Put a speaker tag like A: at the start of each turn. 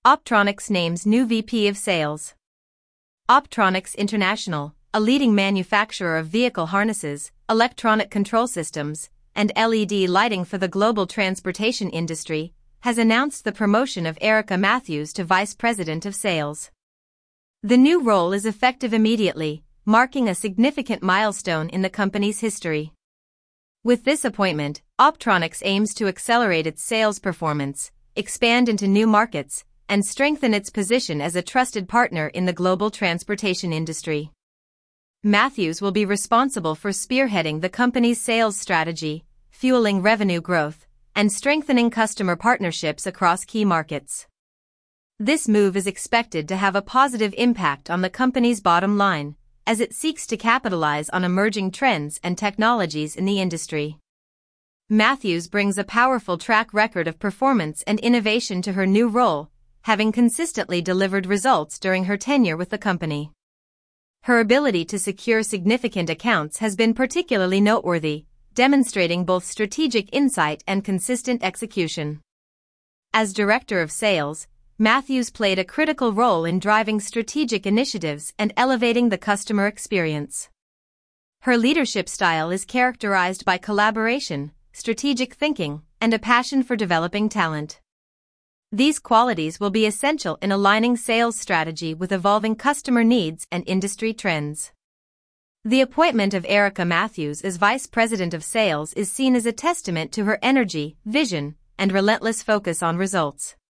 A: Optronics names new VP of Sales. Optronics International, a leading manufacturer of vehicle harnesses, electronic control systems, and LED lighting for the global transportation industry, has announced the promotion of Erica Matthews to Vice President of Sales. The new role is effective immediately, marking a significant milestone in the company's history. With this appointment, Optronics aims to accelerate its sales performance, expand into new markets, and strengthen its position as a trusted partner in the global transportation industry. Matthews will be responsible for spearheading the company's sales strategy, fueling revenue growth, and strengthening customer partnerships across key markets. This move is expected to have a positive impact on the company's bottom line, as it seeks to capitalize on emerging trends and technologies in the industry. Matthews brings a powerful track record of performance and innovation to her new role, having consistently delivered results during her tenure with the company. Her ability to secure significant accounts has been particularly noteworthy, demonstrating both strategic insight and consistent execution. As Director of Sales, Matthews played a critical role in driving strategic initiatives and elevating the customer experience. Her leadership style is characterized by collaboration, strategic thinking, and a passion for developing talent. These qualities will be essential in aligning sales strategy with evolving customer needs and industry trends. The appointment of Erica Matthews as Vice President of Sales is seen as a testament to her energy, vision, and relentless focus on results.